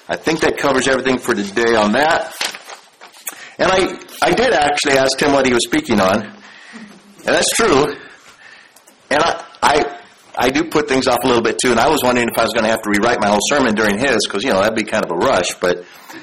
I think that covers everything for today on that. And I did actually ask him what he was speaking on. And that's true. And I do put things off a little bit too. And I was wondering if I was going to have to rewrite my whole sermon during his, because, that'd be kind of a rush. But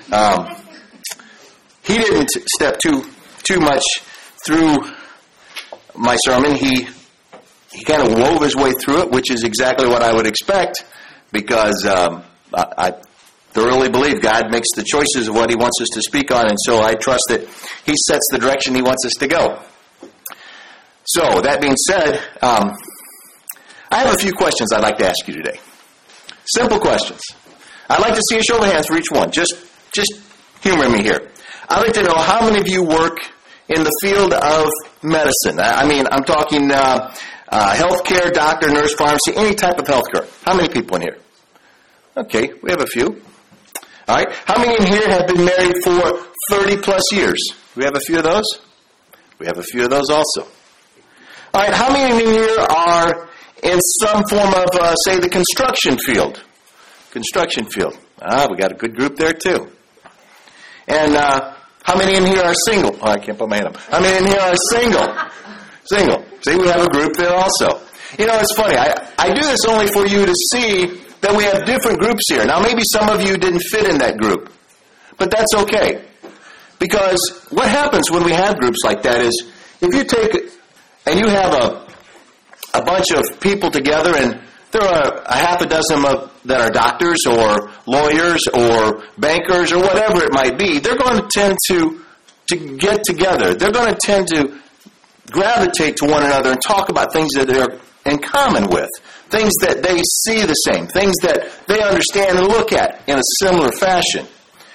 he didn't step too much through my sermon. He kind of wove his way through it, which is exactly what I would expect, because I thoroughly believe God makes the choices of what He wants us to speak on, and so I trust that He sets the direction He wants us to go. So, that being said, I have a few questions I'd like to ask you today. Simple questions. I'd like to see a show of hands for each one. Just humor me here. I'd like to know how many of you work in the field of medicine. I'm talking healthcare, doctor, nurse, pharmacy, any type of healthcare. How many people in here? Okay, we have a few. All right. How many in here have been married for 30 plus years? Do we have a few of those? We have a few of those also. All right. How many in here are in some form of, say, the construction field? Construction field. We got a good group there too. And how many in here are single? I can't put my hand up. How many in here are single? Single. See, we have a group there also. It's funny. I do this only for you to see that we have different groups here. Now, maybe some of you didn't fit in that group, but that's okay. Because what happens when we have groups like that is, if you take and you have a bunch of people together, and there are a half a dozen that are doctors or lawyers or bankers or whatever it might be, they're going to tend to get together. They're going to tend to gravitate to one another and talk about things that they're in common with, things that they see the same, things that they understand and look at in a similar fashion.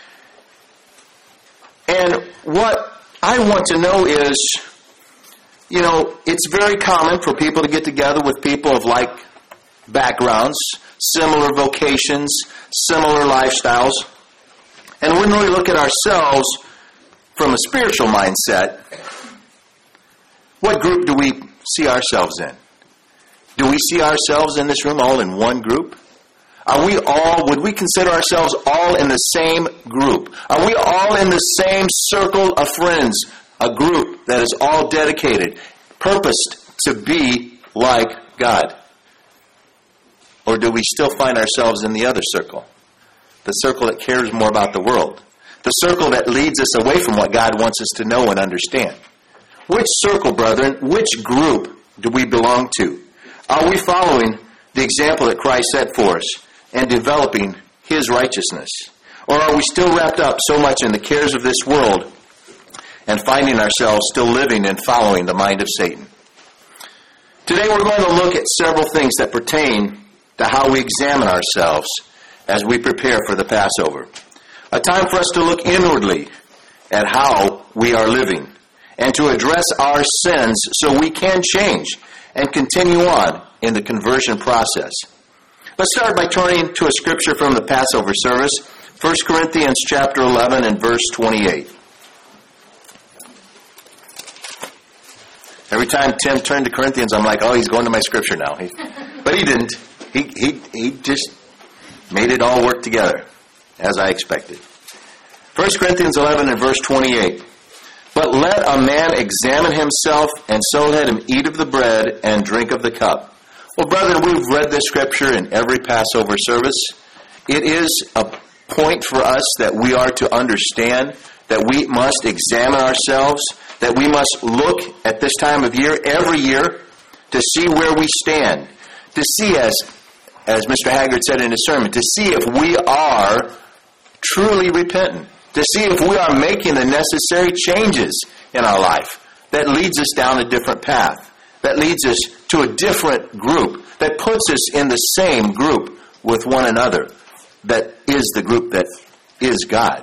And what I want to know is, it's very common for people to get together with people of like backgrounds, similar vocations, similar lifestyles. And when we look at ourselves from a spiritual mindset, what group do we see ourselves in? Do we see ourselves in this room all in one group? Would we consider ourselves all in the same group? Are we all in the same circle of friends? A group that is all dedicated, purposed to be like God? Or do we still find ourselves in the other circle? The circle that cares more about the world. The circle that leads us away from what God wants us to know and understand. Which circle, brethren, which group do we belong to? Are we following the example that Christ set for us and developing His righteousness? Or are we still wrapped up so much in the cares of this world and finding ourselves still living and following the mind of Satan? Today we're going to look at several things that pertain to how we examine ourselves as we prepare for the Passover. A time for us to look inwardly at how we are living and to address our sins so we can change and continue on in the conversion process. Let's start by turning to a scripture from the Passover service, 1 Corinthians chapter 11 and verse 28. Every time Tim turned to Corinthians, I'm like, he's going to my scripture now. But he didn't. He just made it all work together, as I expected. 1 Corinthians 11 and verse 28. But let a man examine himself, and so let him eat of the bread and drink of the cup. Well, brethren, we've read this scripture in every Passover service. It is a point for us that we are to understand that we must examine ourselves, that we must look at this time of year, every year, to see where we stand, to see, as Mr. Haggard said in his sermon, to see if we are truly repentant, to see if we are making the necessary changes in our life that leads us down a different path, that leads us to a different group, that puts us in the same group with one another, that is the group that is God.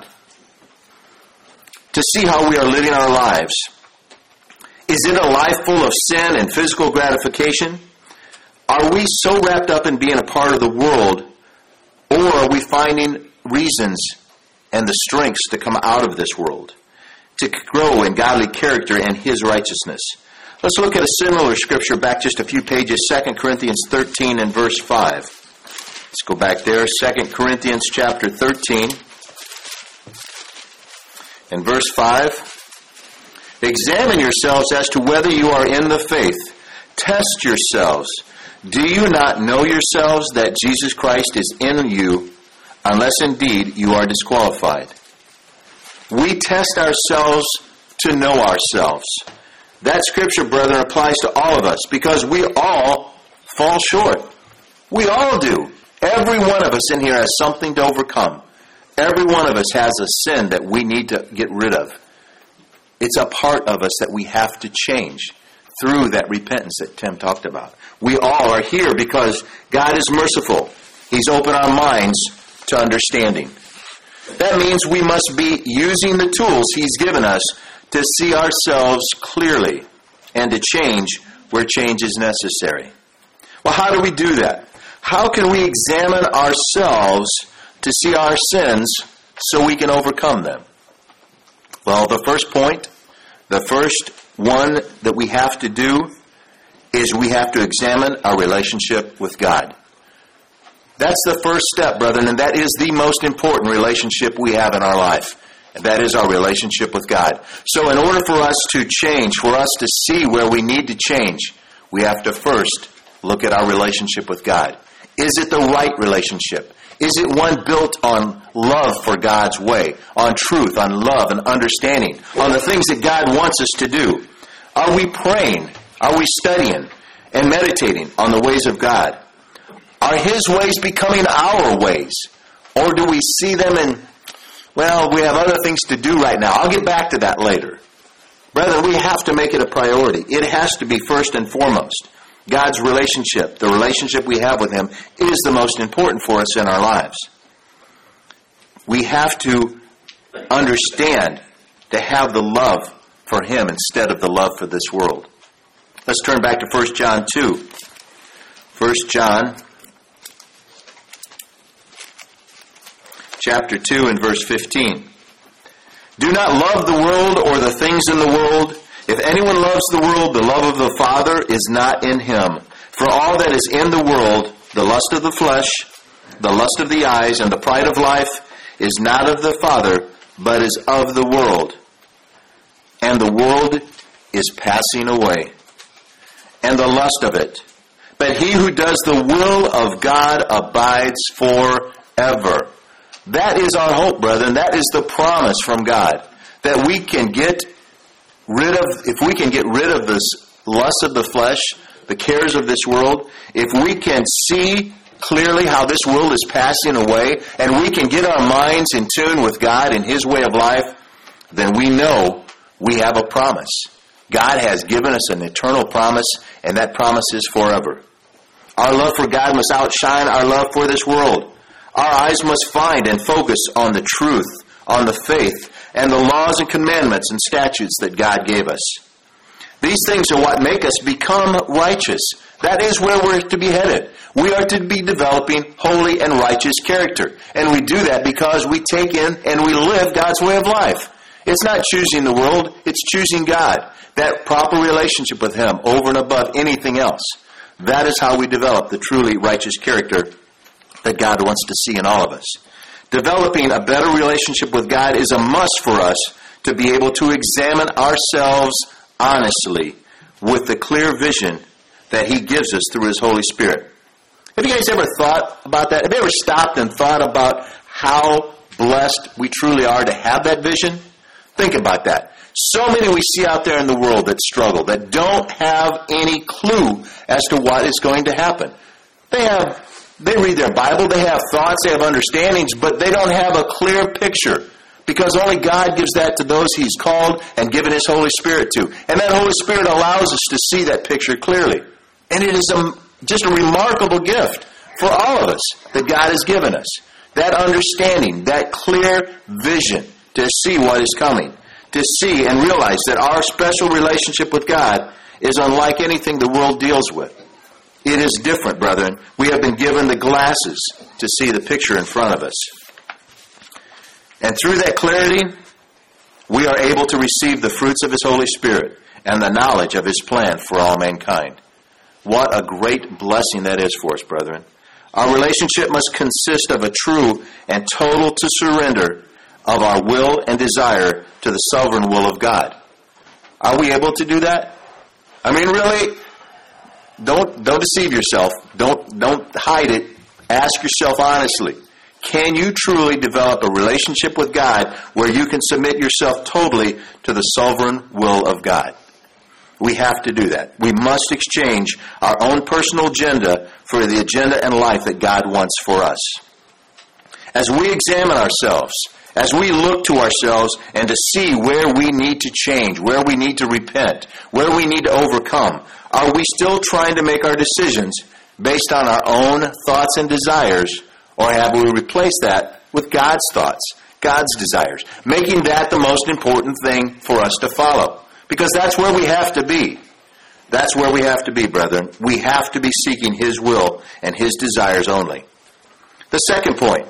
To see how we are living our lives. Is it a life full of sin and physical gratification? Are we so wrapped up in being a part of the world, or are we finding reasons and the strengths to come out of this world, to grow in godly character and His righteousness? Let's look at a similar scripture back just a few pages, 2 Corinthians 13 and verse 5. Let's go back there. 2 Corinthians chapter 13 and verse 5. Examine yourselves as to whether you are in the faith. Test yourselves. Do you not know yourselves that Jesus Christ is in you, unless indeed you are disqualified? We test ourselves to know ourselves. That scripture, brethren, applies to all of us because we all fall short. We all do. Every one of us in here has something to overcome. Every one of us has a sin that we need to get rid of. It's a part of us that we have to change through that repentance that Tim talked about. We all are here because God is merciful. He's opened our minds to understanding. That means we must be using the tools He's given us to see ourselves clearly and to change where change is necessary. Well, how do we do that? How can we examine ourselves to see our sins so we can overcome them? Well, the first point, the first one that we have to do is we have to examine our relationship with God. That's the first step, brethren, and that is the most important relationship we have in our life. And that is our relationship with God. So in order for us to change, for us to see where we need to change, we have to first look at our relationship with God. Is it the right relationship? Is it one built on love for God's way, on truth, on love and understanding, on the things that God wants us to do? Are we praying? Are we studying and meditating on the ways of God? Are His ways becoming our ways? Or do we see them and, well, we have other things to do right now. I'll get back to that later. Brethren, we have to make it a priority. It has to be first and foremost. God's relationship, the relationship we have with Him, is the most important for us in our lives. We have to understand to have the love for Him instead of the love for this world. Let's turn back to 1 John 2. 1 John chapter 2 and verse 15. Do not love the world or the things in the world. If anyone loves the world, the love of the Father is not in him. For all that is in the world, the lust of the flesh, the lust of the eyes, and the pride of life, is not of the Father, but is of the world. And the world is passing away, and the lust of it. But he who does the will of God abides forever. That is our hope, brethren. That is the promise from God. That we can get rid of, if we can get rid of this lust of the flesh, the cares of this world, if we can see clearly how this world is passing away, and we can get our minds in tune with God and His way of life, then we know we have a promise. God has given us an eternal promise, and that promise is forever. Our love for God must outshine our love for this world. Our eyes must find and focus on the truth, on the faith, and the laws and commandments and statutes that God gave us. These things are what make us become righteous. That is where we're to be headed. We are to be developing holy and righteous character. And we do that because we take in and we live God's way of life. It's not choosing the world, it's choosing God. That proper relationship with Him over and above anything else. That is how we develop the truly righteous character that God wants to see in all of us. Developing a better relationship with God is a must for us to be able to examine ourselves honestly with the clear vision that He gives us through His Holy Spirit. Have you guys ever thought about that? Have you ever stopped and thought about how blessed we truly are to have that vision? Think about that. So many we see out there in the world that struggle, that don't have any clue as to what is going to happen. They read their Bible, they have thoughts, they have understandings, but they don't have a clear picture. Because only God gives that to those He's called and given His Holy Spirit to. And that Holy Spirit allows us to see that picture clearly. And it is just a remarkable gift for all of us that God has given us. That understanding, that clear vision to see what is coming. To see and realize that our special relationship with God is unlike anything the world deals with. It is different, brethren. We have been given the glasses to see the picture in front of us. And through that clarity, we are able to receive the fruits of His Holy Spirit and the knowledge of His plan for all mankind. What a great blessing that is for us, brethren. Our relationship must consist of a true and total surrender of our will and desire to the sovereign will of God. Are we able to do that? I mean, really, don't deceive yourself. Don't hide it. Ask yourself honestly, can you truly develop a relationship with God where you can submit yourself totally to the sovereign will of God? We have to do that. We must exchange our own personal agenda for the agenda and life that God wants for us. As we examine ourselves, as we look to ourselves and to see where we need to change, where we need to repent, where we need to overcome, are we still trying to make our decisions based on our own thoughts and desires, or have we replaced that with God's thoughts, God's desires, making that the most important thing for us to follow? Because that's where we have to be. That's where we have to be, brethren. We have to be seeking His will and His desires only. The second point.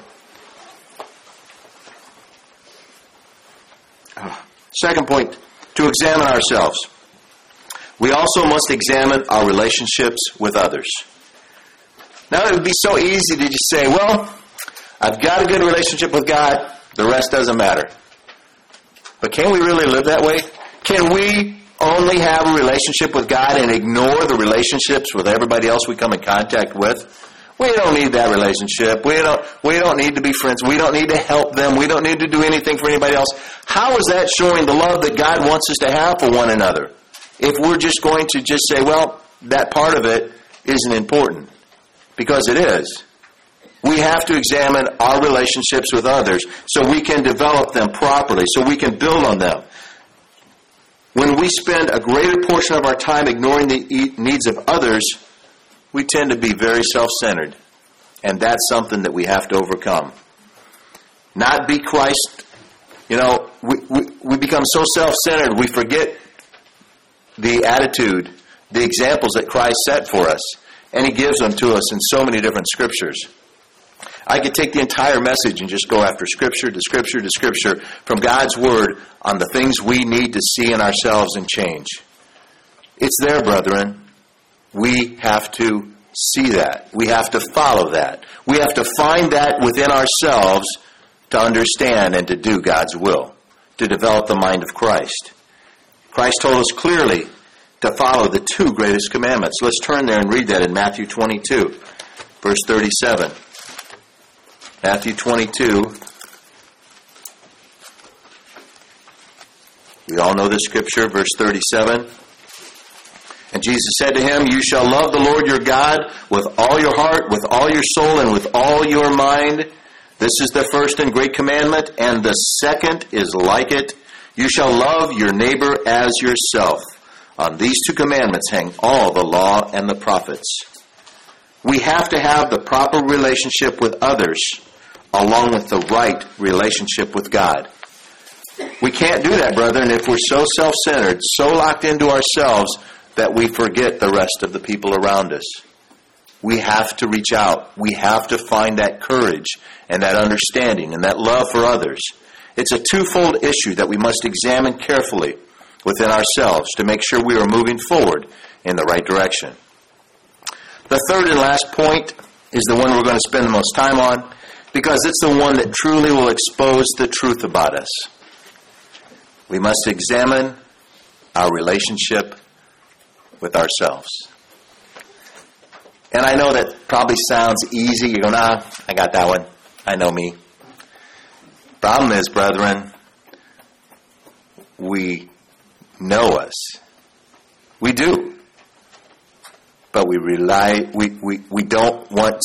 Second point, to examine ourselves. We also must examine our relationships with others. Now, it would be so easy to just say, well, I've got a good relationship with God, the rest doesn't matter. But can we really live that way? Can we only have a relationship with God and ignore the relationships with everybody else we come in contact with? We don't need that relationship. We don't need to be friends. We don't need to help them. We don't need to do anything for anybody else. How is that showing the love that God wants us to have for one another? If we're just going to just say, well, that part of it isn't important. Because it is. We have to examine our relationships with others so we can develop them properly, so we can build on them. When we spend a greater portion of our time ignoring the needs of others, we tend to be very self-centered. And that's something that we have to overcome. Not be Christ. We become so self-centered, we forget the attitude, the examples that Christ set for us. And He gives them to us in so many different scriptures. I could take the entire message and just go after scripture to scripture to scripture from God's Word on the things we need to see in ourselves and change. It's there, brethren. We have to see that. We have to follow that. We have to find that within ourselves to understand and to do God's will, to develop the mind of Christ. Christ told us clearly to follow the two greatest commandments. Let's turn there and read that in Matthew 22, verse 37. Matthew 22. We all know this scripture, verse 37. And Jesus said to him, "You shall love the Lord your God with all your heart, with all your soul, and with all your mind. This is the first and great commandment, and the second is like it. You shall love your neighbor as yourself. On these two commandments hang all the law and the prophets." We have to have the proper relationship with others, along with the right relationship with God. We can't do that, brethren, if we're so self-centered, so locked into ourselves, that we forget the rest of the people around us. We have to reach out. We have to find that courage and that understanding and that love for others. It's a twofold issue that we must examine carefully within ourselves to make sure we are moving forward in the right direction. The third and last point is the one we're going to spend the most time on, because it's the one that truly will expose the truth about us. We must examine our relationship with ourselves. And I know that probably sounds easy. You go, nah, I got that one. I know me. Problem is, brethren, we know us. We do. But we don't want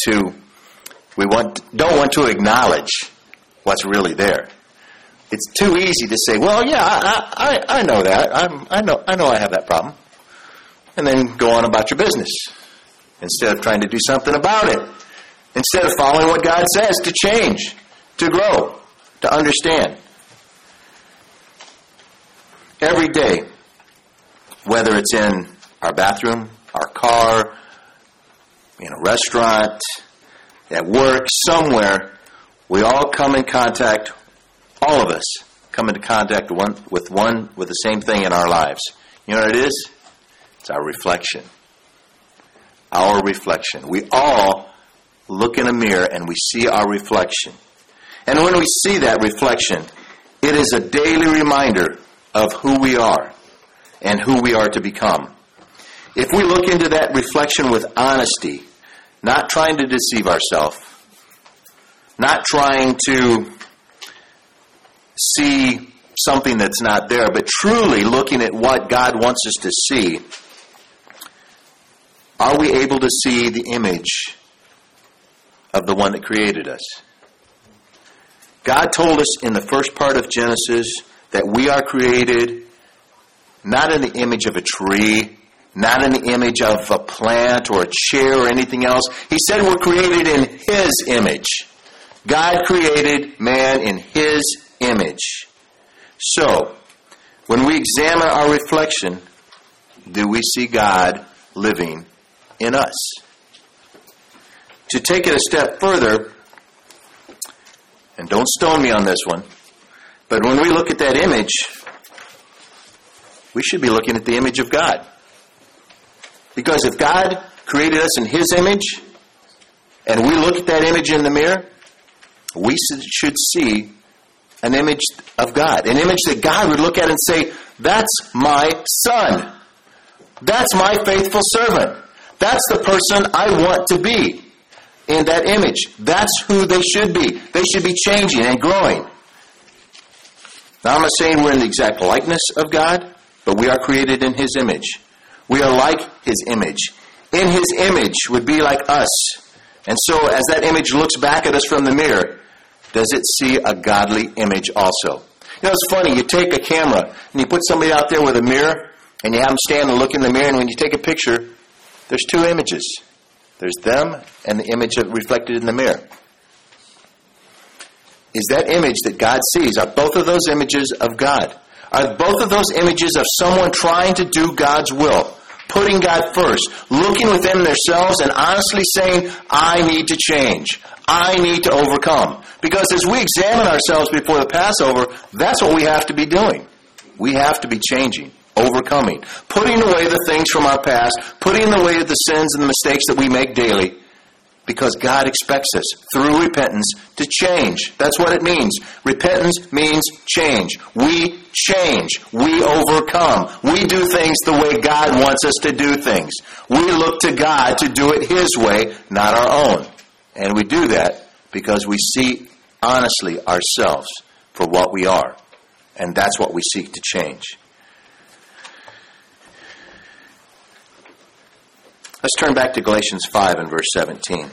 to acknowledge what's really there. It's too easy to say, well, yeah, I know that. I know I have that problem. And then go on about your business instead of trying to do something about it. Instead of following what God says to change, to grow, to understand. Every day, whether it's in our bathroom, our car, in a restaurant, at work, somewhere, we all come in contact, all of us come into contact with the same thing in our lives. You know what it is? It's our reflection. Our reflection. We all look in a mirror and we see our reflection. And when we see that reflection, it is a daily reminder of who we are and who we are to become. If we look into that reflection with honesty, not trying to deceive ourselves, not trying to see something that's not there, but truly looking at what God wants us to see, are we able to see the image of the one that created us? God told us in the first part of Genesis that we are created not in the image of a tree, not in the image of a plant or a chair or anything else. He said we're created in His image. God created man in His image. So, when we examine our reflection, do we see God living in us? To take it a step further, and don't stone me on this one, but when we look at that image, we should be looking at the image of God. Because if God created us in His image, and we look at that image in the mirror, we should see an image of God. An image that God would look at and say, that's my son. That's my faithful servant. That's the person I want to be in that image. That's who they should be. They should be changing and growing. Now, I'm not saying we're in the exact likeness of God, but we are created in His image. We are like His image. In His image would be like us. And so as that image looks back at us from the mirror, does it see a godly image also? You know, it's funny. You take a camera and you put somebody out there with a mirror and you have them stand and look in the mirror, and when you take a picture, there's two images. There's them and the image reflected in the mirror. Is that image that God sees, are both of those images of God? Are both of those images of someone trying to do God's will, putting God first, looking within themselves and honestly saying, I need to change. I need to overcome. Because as we examine ourselves before the Passover, that's what we have to be doing. We have to be changing, overcoming, putting away the things from our past, putting away the sins and the mistakes that we make daily, because God expects us, through repentance, to change. That's what it means. Repentance means change. We change. We overcome. We do things the way God wants us to do things. We look to God to do it His way, not our own. And we do that because we see honestly ourselves for what we are. And that's what we seek to change. Let's turn back to Galatians 5 and verse 17.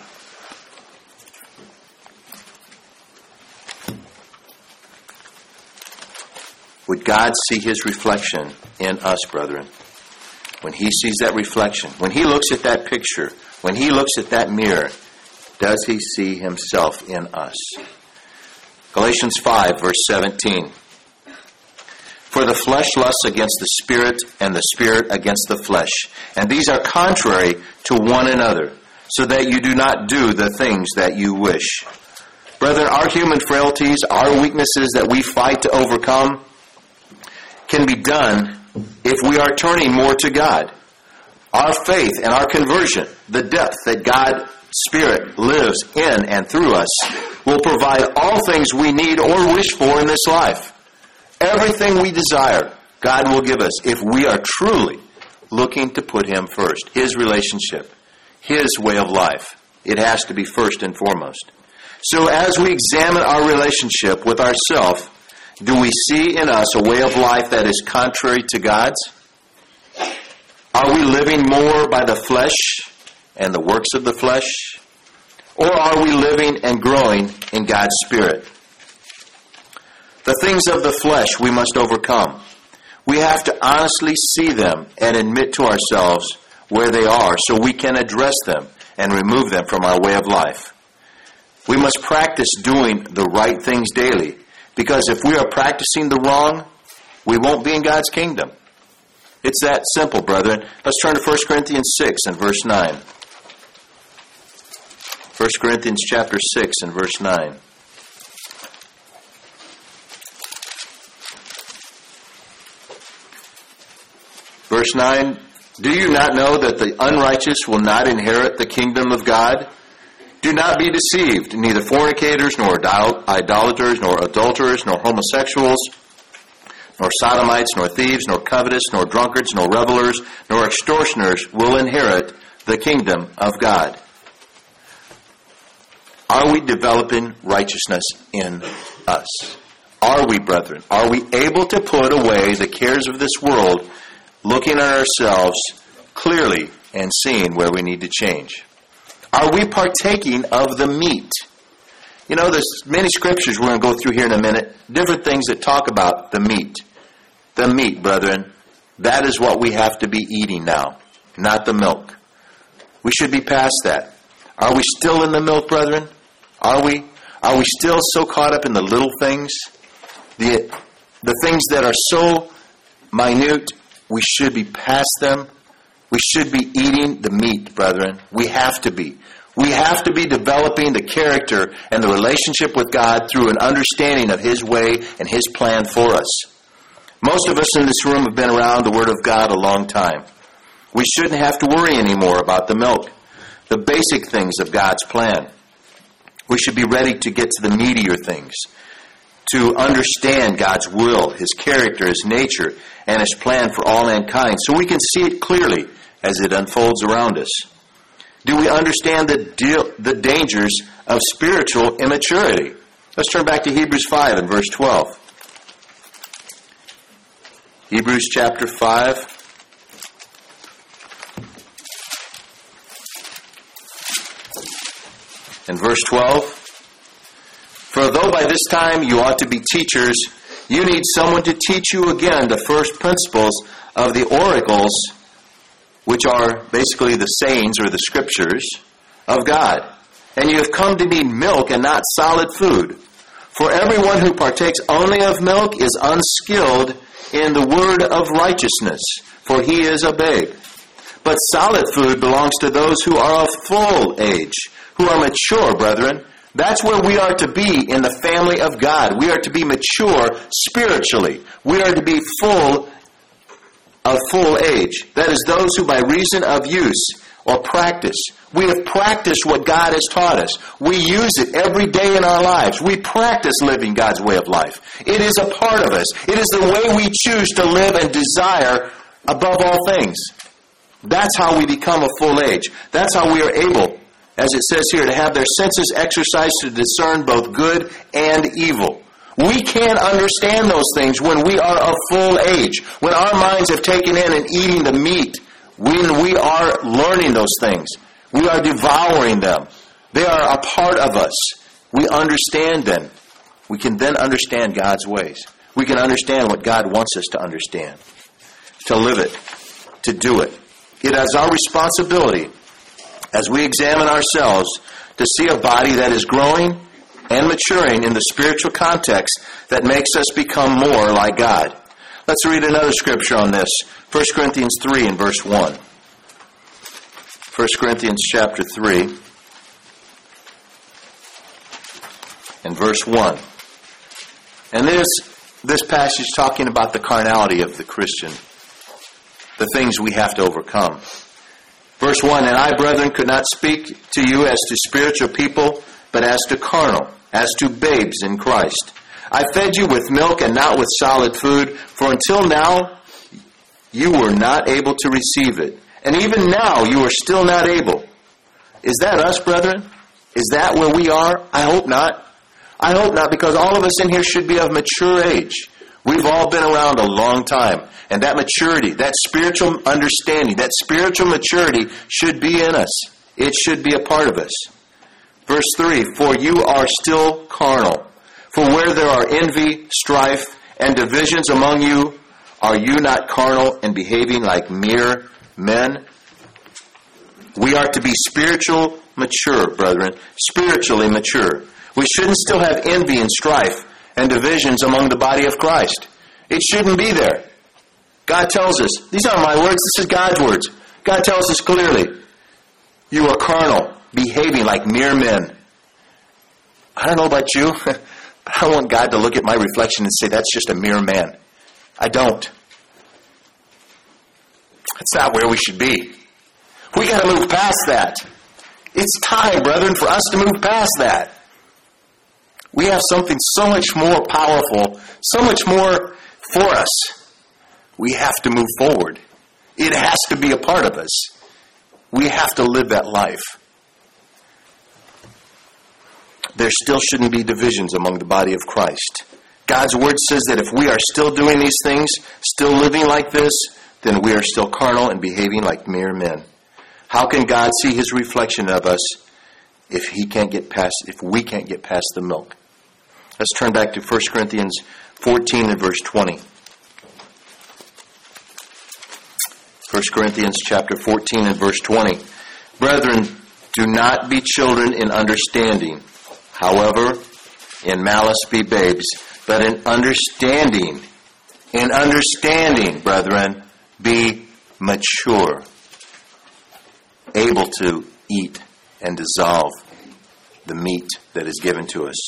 Would God see His reflection in us, brethren? When He sees that reflection, when He looks at that picture, when He looks at that mirror, does He see Himself in us? Galatians 5, verse 17. For the flesh lusts against the Spirit, and the Spirit against the flesh. And these are contrary to one another, so that you do not do the things that you wish. Brethren, our human frailties, our weaknesses that we fight to overcome, can be done if we are turning more to God. Our faith and our conversion, the depth that God's Spirit lives in and through us, will provide all things we need or wish for in this life. Everything we desire, God will give us if we are truly looking to put Him first. His relationship, His way of life. It has to be first and foremost. So as we examine our relationship with ourselves, do we see in us a way of life that is contrary to God's? Are we living more by the flesh and the works of the flesh? Or are we living and growing in God's Spirit? The things of the flesh we must overcome. We have to honestly see them and admit to ourselves where they are so we can address them and remove them from our way of life. We must practice doing the right things daily, because if we are practicing the wrong, we won't be in God's kingdom. It's that simple, brethren. Let's turn to 1 Corinthians 6 and verse 9. 1 Corinthians chapter 6 and verse 9. Verse 9, do you not know that the unrighteous will not inherit the kingdom of God? Do not be deceived. Neither fornicators, nor idolaters, nor adulterers, nor homosexuals, nor sodomites, nor thieves, nor covetous, nor drunkards, nor revelers, nor extortioners will inherit the kingdom of God. Are we developing righteousness in us? Are we, brethren? Are we able to put away the cares of this world, looking at ourselves clearly and seeing where we need to change? Are we partaking of the meat? You know, there's many scriptures we're going to go through here in a minute, different things that talk about the meat. The meat, brethren, that is what we have to be eating now, not the milk. We should be past that. Are we still in the milk, brethren? Are we? Are we still so caught up in the little things? The things that are so minute, we should be past them. We should be eating the meat, brethren. We have to be. We have to be developing the character and the relationship with God through an understanding of His way and His plan for us. Most of us in this room have been around the Word of God a long time. We shouldn't have to worry anymore about the milk, the basic things of God's plan. We should be ready to get to the meatier things, to understand God's will, His character, His nature, and His plan for all mankind, so we can see it clearly as it unfolds around us. Do we understand the dangers of spiritual immaturity? Let's turn back to Hebrews 5 and verse 12. Hebrews chapter 5. And verse 12. For though by this time you ought to be teachers, you need someone to teach you again the first principles of the oracles, which are basically the sayings or the scriptures of God. And you have come to need milk and not solid food. For everyone who partakes only of milk is unskilled in the word of righteousness, for he is a babe. But solid food belongs to those who are of full age, who are mature, brethren. That's where we are to be in the family of God. We are to be mature spiritually. We are to be full age. That is, those who by reason of use or practice, we have practiced what God has taught us. We use it every day in our lives. We practice living God's way of life. It is a part of us. It is the way we choose to live and desire above all things. That's how we become a full age. That's how we are able, as it says here, to have their senses exercised to discern both good and evil. We can't understand those things when we are of full age, when our minds have taken in and eating the meat, when we are learning those things. We are devouring them. They are a part of us. We understand them. We can then understand God's ways. We can understand what God wants us to understand, to live it, to do it. It is our responsibility as we examine ourselves to see a body that is growing and maturing in the spiritual context that makes us become more like God. Let's read another scripture on this. 1 Corinthians 3 and verse 1. 1 Corinthians chapter 3 and verse 1. And this passage is talking about the carnality of the Christian, the things we have to overcome. Verse 1, And I, brethren, could not speak to you as to spiritual people, but as to carnal, as to babes in Christ. I fed you with milk and not with solid food, for until now you were not able to receive it. And even now you are still not able. Is that us, brethren? Is that where we are? I hope not. I hope not, because all of us in here should be of mature age. We've all been around a long time. And that maturity, that spiritual understanding, that spiritual maturity should be in us. It should be a part of us. Verse 3, For you are still carnal. For where there are envy, strife, and divisions among you, are you not carnal and behaving like mere men? We are to be spiritual mature, brethren. Spiritually mature. We shouldn't still have envy and strife and divisions among the body of Christ. It shouldn't be there. God tells us, these aren't my words, this is God's words. God tells us clearly, you are carnal, behaving like mere men. I don't know about you, but I don't want God to look at my reflection and say, that's just a mere man. I don't. That's not where we should be. We got to move past that. It's time, brethren, for us to move past that. We have something so much more powerful, so much more for us. We have to move forward. It has to be a part of us. We have to live that life. There still shouldn't be divisions among the body of Christ. God's word says that if we are still doing these things, still living like this, then we are still carnal and behaving like mere men. How can God see his reflection of us if we can't get past the milk? Let's turn back to 1 Corinthians 14 and verse 20. 1 Corinthians chapter 14 and verse 20. Brethren, do not be children in understanding. However, in malice be babes. But in understanding, brethren, be mature, able to eat and dissolve the meat that is given to us.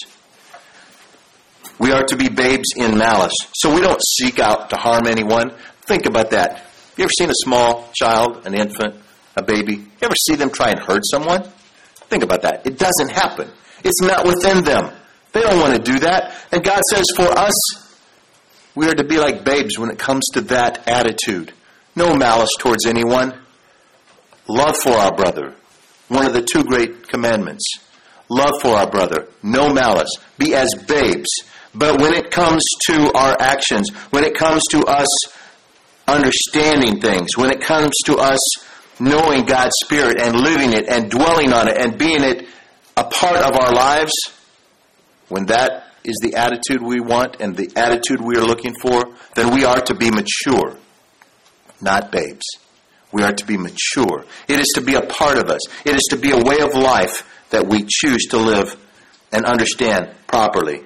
We are to be babes in malice, so we don't seek out to harm anyone. Think about that. You ever seen a small child, an infant, a baby? You ever see them try and hurt someone? Think about that. It doesn't happen. It's not within them. They don't want to do that. And God says for us, we are to be like babes when it comes to that attitude. No malice towards anyone. Love for our brother. One of the two great commandments. Love for our brother. No malice. Be as babes. But when it comes to our actions, when it comes to us understanding things, when it comes to us knowing God's Spirit and living it and dwelling on it and being it a part of our lives, when that is the attitude we want and the attitude we are looking for, then we are to be mature, not babes. We are to be mature. It is to be a part of us. It is to be a way of life that we choose to live and understand properly.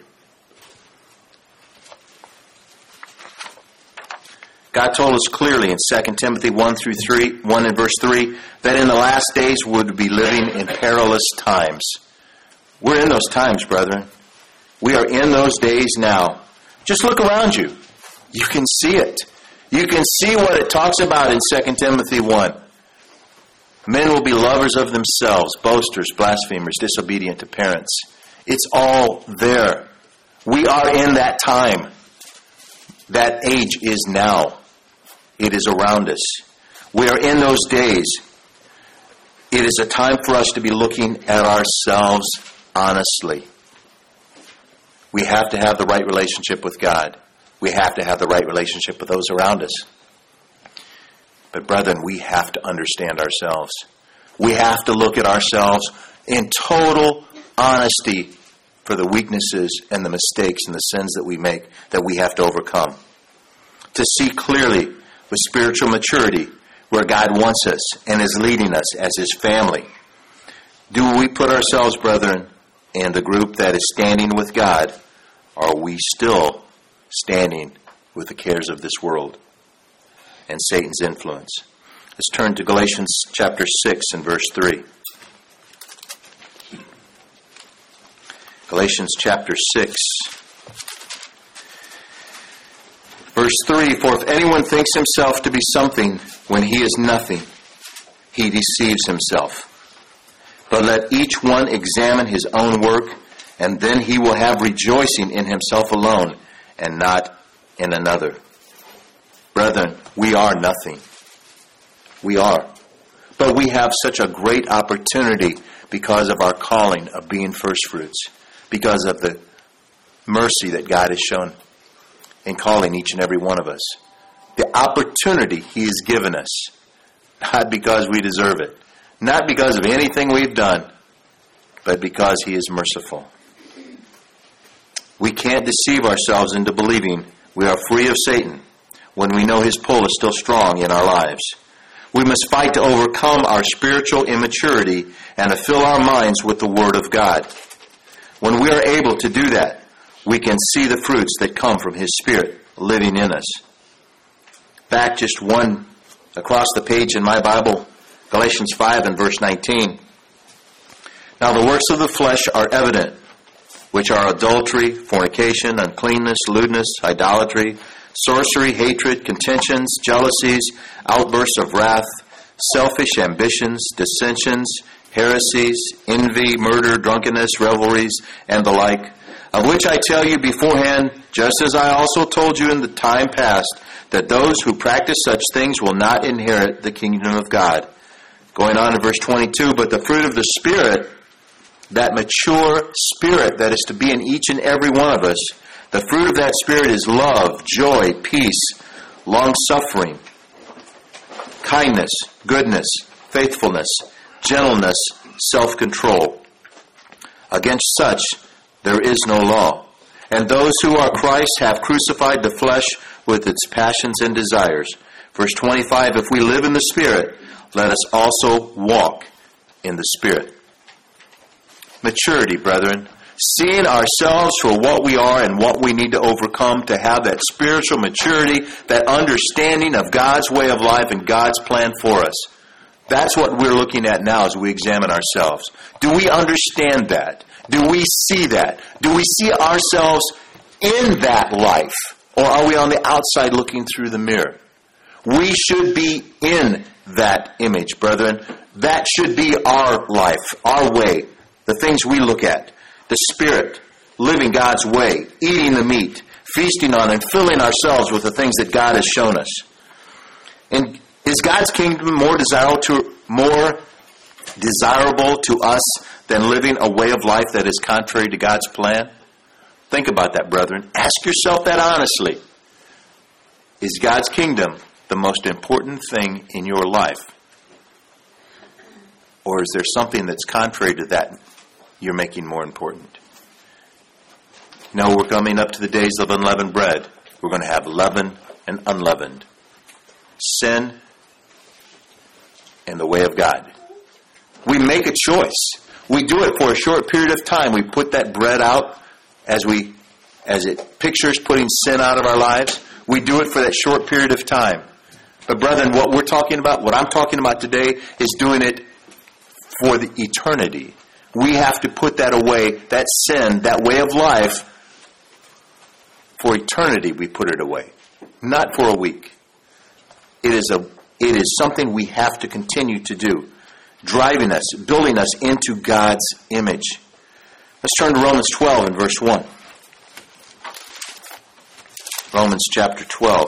God told us clearly in 2 Timothy 1 and verse 3, that in the last days we would be living in perilous times. We're in those times, brethren. We are in those days now. Just look around you. You can see it. You can see what it talks about in 2 Timothy 1. Men will be lovers of themselves, boasters, blasphemers, disobedient to parents. It's all there. We are in that time. That age is now. It is around us. We are in those days. It is a time for us to be looking at ourselves honestly. We have to have the right relationship with God. We have to have the right relationship with those around us. But brethren, we have to understand ourselves. We have to look at ourselves in total honesty for the weaknesses and the mistakes and the sins that we make, that we have to overcome. To see clearly with spiritual maturity where God wants us and is leading us as His family. Do we put ourselves, brethren, in the group that is standing with God? Or are we still standing with the cares of this world and Satan's influence? Let's turn to Galatians chapter 6 and verse 3. Galatians chapter 6. Verse 3, for if anyone thinks himself to be something when he is nothing, he deceives himself. But let each one examine his own work, and then he will have rejoicing in himself alone, and not in another. Brethren, we are nothing. We are. But we have such a great opportunity because of our calling of being first fruits, because of the mercy that God has shown in calling each and every one of us. The opportunity He has given us, not because we deserve it, not because of anything we've done, but because He is merciful. We can't deceive ourselves into believing we are free of Satan when we know his pull is still strong in our lives. We must fight to overcome our spiritual immaturity and to fill our minds with the Word of God. When we are able to do that, we can see the fruits that come from His Spirit living in us. Back just one across the page in my Bible, Galatians 5 and verse 19. Now the works of the flesh are evident, which are adultery, fornication, uncleanness, lewdness, idolatry, sorcery, hatred, contentions, jealousies, outbursts of wrath, selfish ambitions, dissensions, heresies, envy, murder, drunkenness, revelries, and the like, of which I tell you beforehand, just as I also told you in the time past, that those who practice such things will not inherit the kingdom of God. Going on in verse 22, but the fruit of the Spirit, that mature spirit that is to be in each and every one of us, the fruit of that Spirit is love, joy, peace, long-suffering, kindness, goodness, faithfulness, gentleness, self-control. Against such there is no law. And those who are Christ have crucified the flesh with its passions and desires. Verse 25, if we live in the Spirit, let us also walk in the Spirit. Maturity, brethren. Seeing ourselves for what we are and what we need to overcome to have that spiritual maturity, that understanding of God's way of life and God's plan for us. That's what we're looking at now as we examine ourselves. Do we understand that? Do we see that? Do we see ourselves in that life? Or are we on the outside looking through the mirror? We should be in that image, brethren. That should be our life, our way, the things we look at. The Spirit, living God's way, eating the meat, feasting on and filling ourselves with the things that God has shown us. And is God's kingdom more desirable to us than living a way of life that is contrary to God's plan? Think about that, brethren. Ask yourself that honestly. Is God's kingdom the most important thing in your life? Or is there something that's contrary to that you're making more important? No, we're coming up to the days of unleavened bread. We're going to have leavened and unleavened. Sin and the way of God. We make a choice. We do it for a short period of time. We put that bread out as it pictures putting sin out of our lives. We do it for that short period of time. But brethren, what I'm talking about today is doing it for the eternity. We have to put that away, that sin, that way of life, for eternity we put it away. Not for a week. It is something we have to continue to do, driving us, building us into God's image. Let's turn to Romans 12 and verse 1. Romans chapter 12.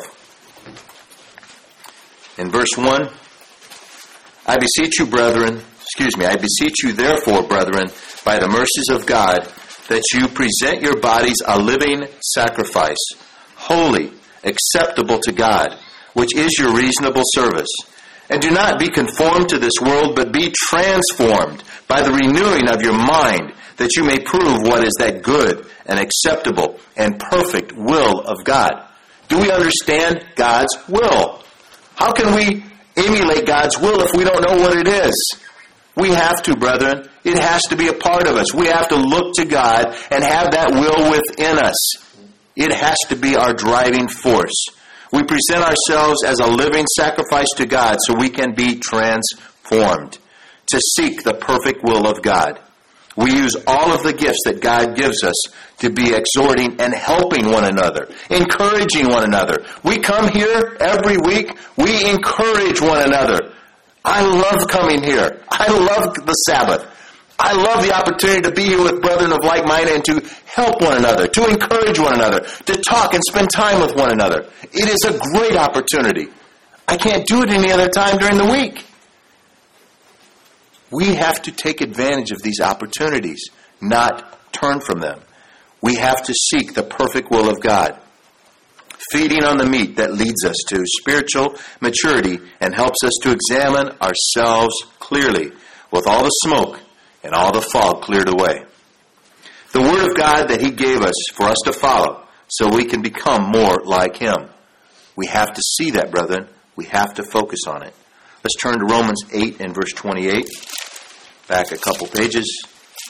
In verse 1, I beseech you therefore, brethren, by the mercies of God, that you present your bodies a living sacrifice, holy, acceptable to God, which is your reasonable service. And do not be conformed to this world, but be transformed by the renewing of your mind, that you may prove what is that good and acceptable and perfect will of God. Do we understand God's will? How can we emulate God's will if we don't know what it is? We have to, brethren. It has to be a part of us. We have to look to God and have that will within us. It has to be our driving force. We present ourselves as a living sacrifice to God so we can be transformed, to seek the perfect will of God. We use all of the gifts that God gives us to be exhorting and helping one another, encouraging one another. We come here every week. We encourage one another. I love coming here. I love the Sabbath. I love the opportunity to be here with brethren of like mind and to help one another, to encourage one another, to talk and spend time with one another. It is a great opportunity. I can't do it any other time during the week. We have to take advantage of these opportunities, not turn from them. We have to seek the perfect will of God, feeding on the meat that leads us to spiritual maturity and helps us to examine ourselves clearly with all the smoke and all the fog cleared away. The Word of God that He gave us for us to follow so we can become more like Him. We have to see that, brethren. We have to focus on it. Let's turn to Romans 8 and verse 28. Back a couple pages.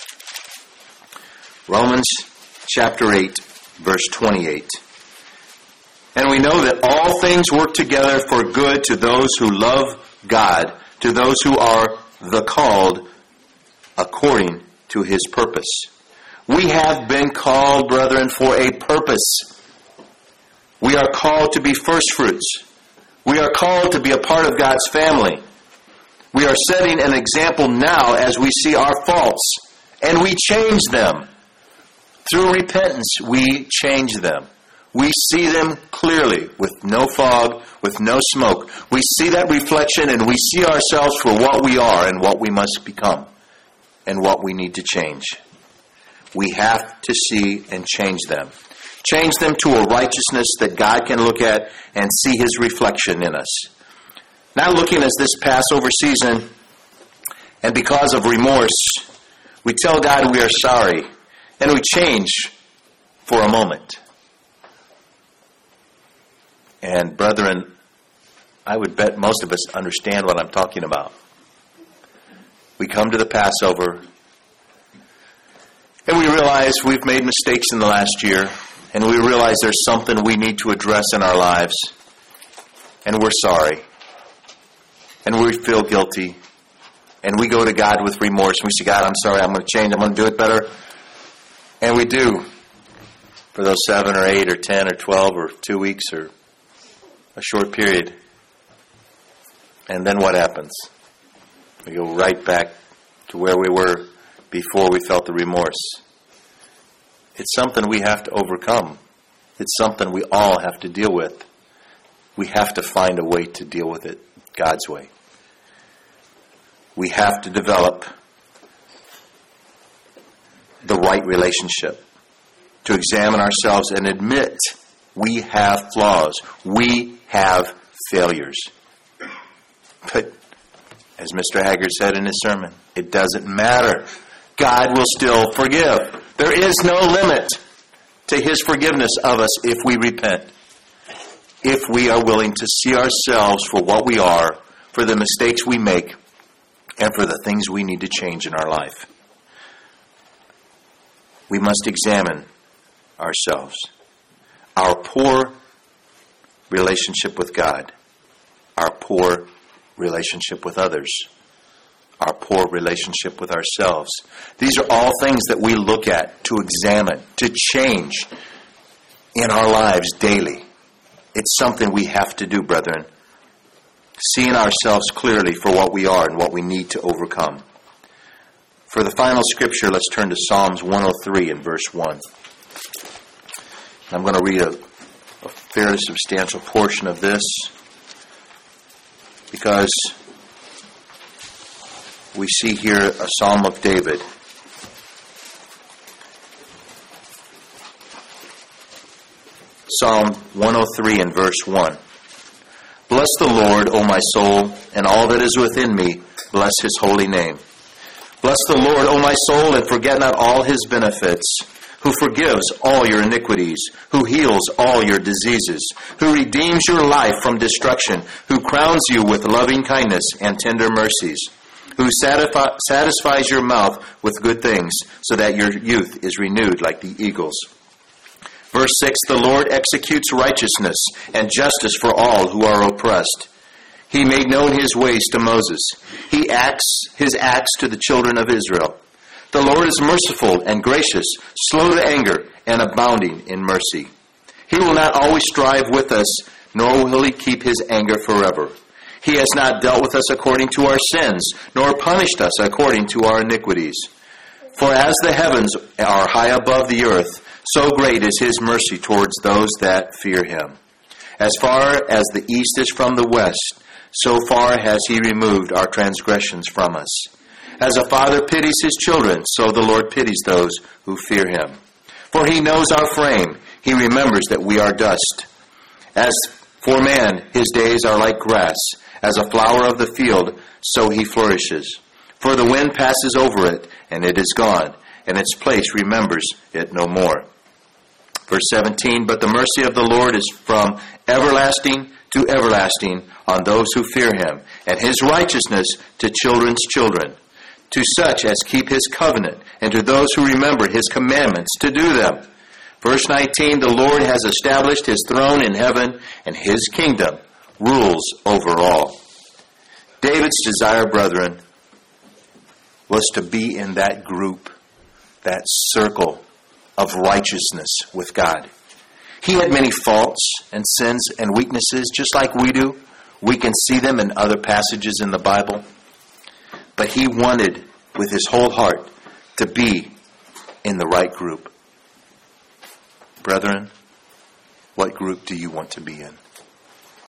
Romans chapter 8, verse 28. And we know that all things work together for good to those who love God, to those who are the called according to His purpose. We have been called, brethren, for a purpose. We are called to be first fruits. We are called to be a part of God's family. We are setting an example now as we see our faults, and we change them. Through repentance, we change them. We see them clearly, with no fog, with no smoke. We see that reflection, and we see ourselves for what we are and what we must become and what we need to change. We have to see and change them. Change them to a righteousness that God can look at and see His reflection in us. Now looking at this Passover season, and because of remorse, we tell God we are sorry, and we change for a moment. And brethren, I would bet most of us understand what I'm talking about. We come to the Passover, and we realize we've made mistakes in the last year, and we realize there's something we need to address in our lives, and we're sorry, and we feel guilty, and we go to God with remorse, and we say, God, I'm sorry, I'm going to change, I'm going to do it better, and we do for those 7 or 8 or 10 or 12 or 2 weeks or a short period. And then what happens? We go right back to where we were before we felt the remorse. It's something we have to overcome. It's something we all have to deal with. We have to find a way to deal with it God's way. We have to develop the right relationship, to examine ourselves and admit we have flaws. We have failures. But as Mr. Haggard said in his sermon, it doesn't matter. God will still forgive. There is no limit to His forgiveness of us if we repent. If we are willing to see ourselves for what we are, for the mistakes we make, and for the things we need to change in our life. We must examine ourselves. Our poor relationship with God, our poor relationship with others, our poor relationship with ourselves. These are all things that we look at, to examine, to change in our lives daily. It's something we have to do, brethren. Seeing ourselves clearly for what we are and what we need to overcome. For the final scripture, let's turn to Psalms 103 and verse 1. I'm going to read a fairly substantial portion of this because we see here a Psalm of David. Psalm 103 and verse 1. Bless the Lord, O my soul, and all that is within me, bless His holy name. Bless the Lord, O my soul, and forget not all His benefits, who forgives all your iniquities, who heals all your diseases, who redeems your life from destruction, who crowns you with loving kindness and tender mercies, who satisfies your mouth with good things, so that your youth is renewed like the eagles. Verse 6, the Lord executes righteousness and justice for all who are oppressed. He made known His ways to Moses. He acts His acts to the children of Israel. The Lord is merciful and gracious, slow to anger, and abounding in mercy. He will not always strive with us, nor will He keep His anger forever. He has not dealt with us according to our sins, nor punished us according to our iniquities. For as the heavens are high above the earth, so great is His mercy towards those that fear Him. As far as the east is from the west, so far has He removed our transgressions from us. As a father pities his children, so the Lord pities those who fear Him. For He knows our frame. He remembers that we are dust. As for man, his days are like grass. As a flower of the field, so he flourishes. For the wind passes over it, and it is gone, and its place remembers it no more. Verse 17, but the mercy of the Lord is from everlasting to everlasting on those who fear Him, and His righteousness to children's children, to such as keep His covenant, and to those who remember His commandments to do them. Verse 19, the Lord has established His throne in heaven, and His kingdom rules over all. David's desire, brethren, was to be in that group, that circle of righteousness with God. He had many faults and sins and weaknesses, just like we do. We can see them in other passages in the Bible. But he wanted, with his whole heart, to be in the right group. Brethren, what group do you want to be in?